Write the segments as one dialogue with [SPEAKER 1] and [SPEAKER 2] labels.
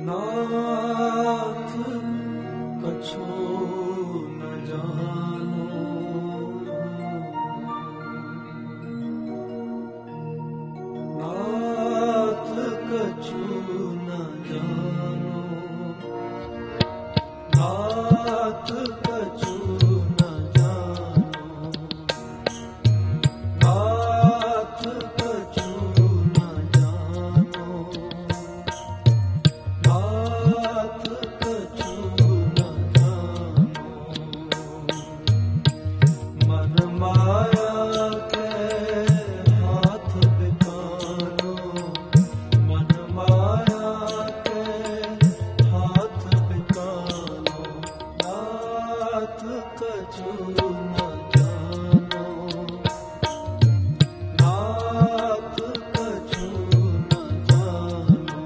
[SPEAKER 1] नाथ कछु न जानो, नाथ कछु न जानो, नाथ कछु न जानो, नाथ कछु न जानो, नाथ कछु न जानो। मन माया के हाथ बिकानो, मन माया के हाथ बिकानो, नाथ कछु न जानो, नाथ कछु न जानो,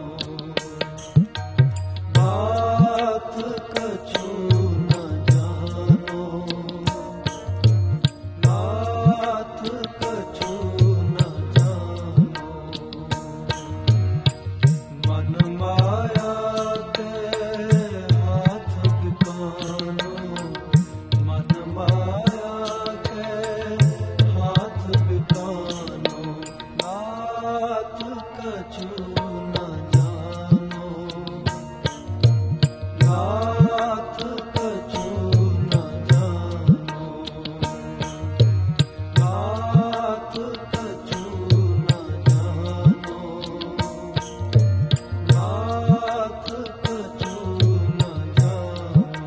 [SPEAKER 1] नाथ कछु न जानो, नाथ कछु न जानो। मन माया के हाथ बिकानो, मन माया के हाथ बिकानो, नाथ कछु न जानो, नाथ कछु न जानो, नाथ कछु न जानो, नाथ कछु न जानो।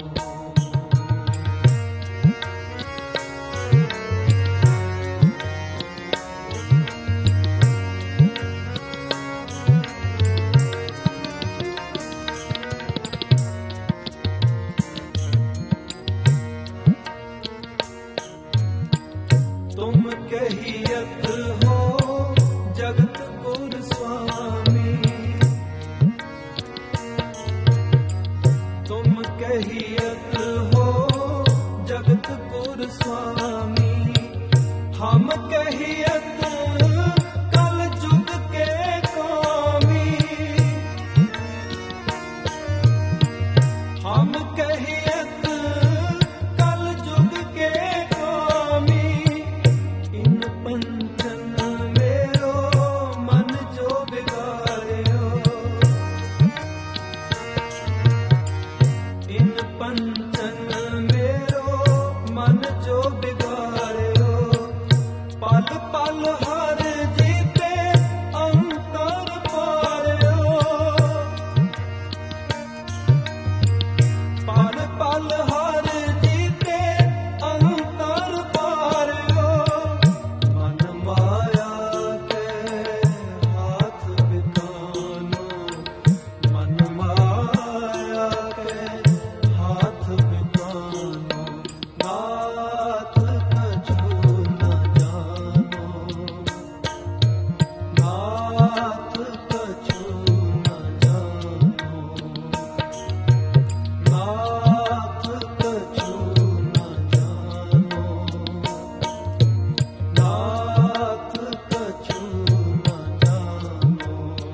[SPEAKER 1] तुम कहियत हो जगत गुर स्वामी, तुम कहियत हो जगत गुर स्वामी, हम कहियत कल जुग के स्वामी, हम कहियत कल जुग के स्वामी। इन पंचन मेरो मन जो बिगाड़ियो, इन पंचन मेरो मन जो बिगाड़ियो, पल पल हर जीते अंतर पारियो, पल पल हर जीते अंतर पारियो। मन माया के हाथ बिकानो, मन माया के हाथ बिकानो, नाथ कछु न जानो, नाथ कछु न जानो, नाथ कछु न जानो, नाथ कछु न जानो।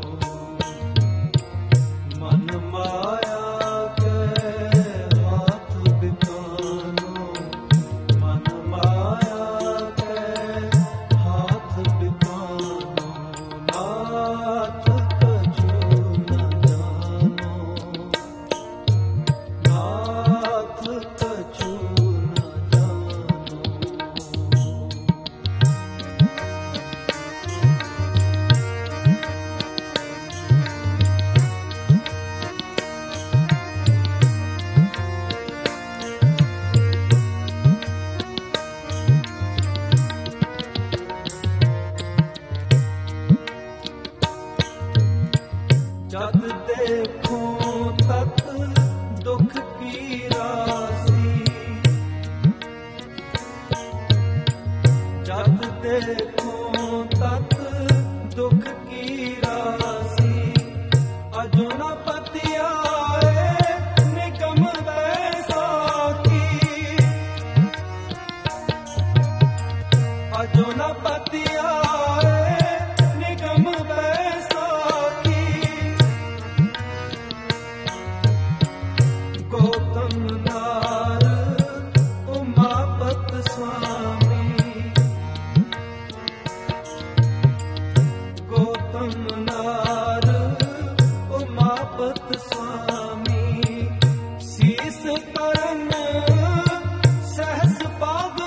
[SPEAKER 1] मन माया के हाथ बिकानो, मन माया के हाथ बिकानो, नाथ कछु न जानो, नाथ कछु न जानो। जब देखो तक दुख की राशि, जब देखो तक दुख की राशि, अजो न पतियाए निगम बैसाखी, अजो न पतियाए निगम बैसाखी। नार उमापत स्वामी शीस तरन सहस पाव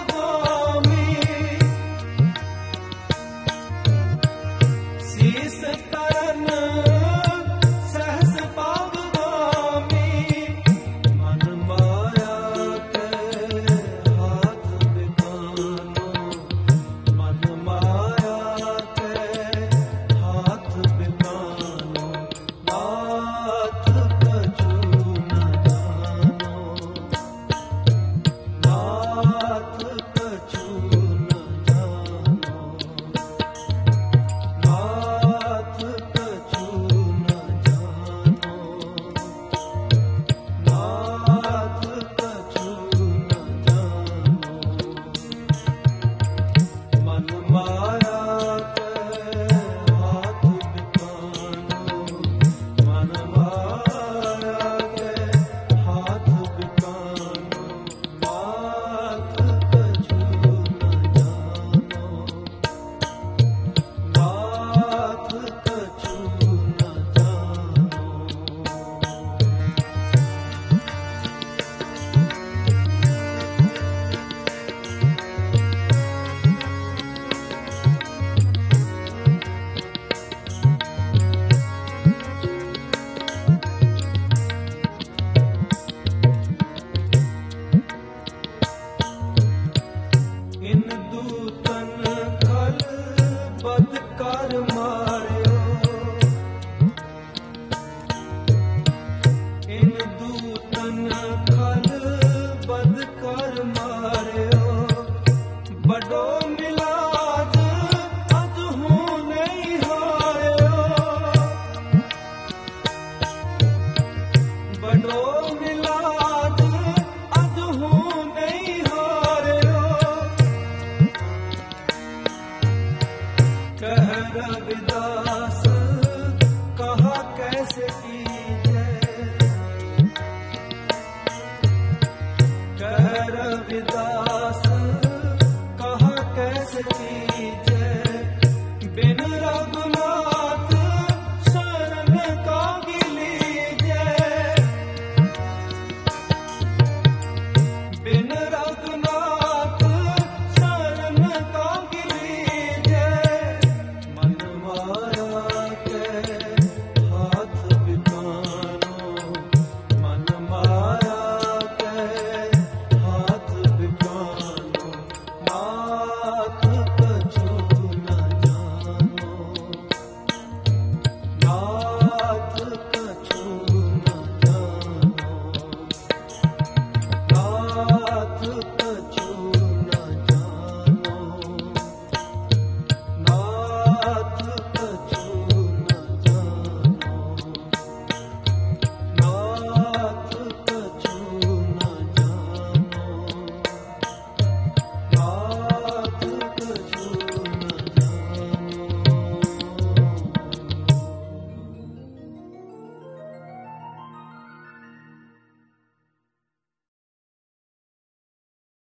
[SPEAKER 1] गामी शीस तरन